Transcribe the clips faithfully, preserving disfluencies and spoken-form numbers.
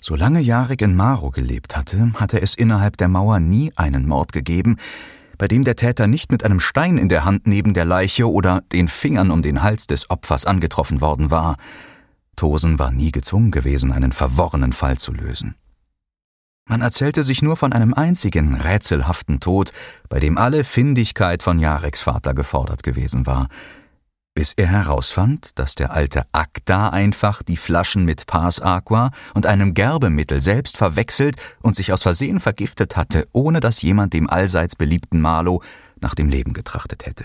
Solange Jarek in Maro gelebt hatte, hatte es innerhalb der Mauer nie einen Mord gegeben, bei dem der Täter nicht mit einem Stein in der Hand neben der Leiche oder den Fingern um den Hals des Opfers angetroffen worden war. Tosen war nie gezwungen gewesen, einen verworrenen Fall zu lösen. Man erzählte sich nur von einem einzigen rätselhaften Tod, bei dem alle Findigkeit von Jareks Vater gefordert gewesen war, bis er herausfand, dass der alte Akta einfach die Flaschen mit Pars Aqua und einem Gerbemittel selbst verwechselt und sich aus Versehen vergiftet hatte, ohne dass jemand dem allseits beliebten Marlow nach dem Leben getrachtet hätte.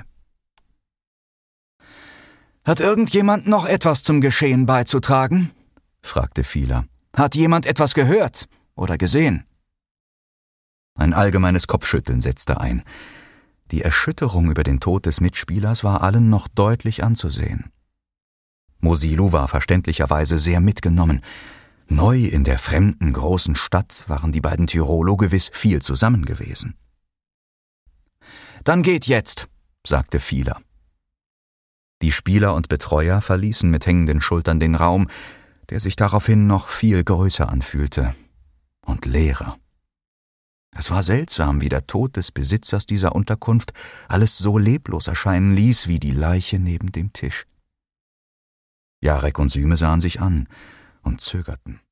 »Hat irgendjemand noch etwas zum Geschehen beizutragen?« fragte Filer. »Hat jemand etwas gehört oder gesehen?« Ein allgemeines Kopfschütteln setzte ein. Die Erschütterung über den Tod des Mitspielers war allen noch deutlich anzusehen. Mosilu war verständlicherweise sehr mitgenommen. Neu in der fremden großen Stadt waren die beiden Tirolo gewiss viel zusammen gewesen. »Dann geht jetzt«, sagte Filer. Die Spieler und Betreuer verließen mit hängenden Schultern den Raum, der sich daraufhin noch viel größer anfühlte und leerer. Es war seltsam, wie der Tod des Besitzers dieser Unterkunft alles so leblos erscheinen ließ wie die Leiche neben dem Tisch. Jarek und Süme sahen sich an und zögerten.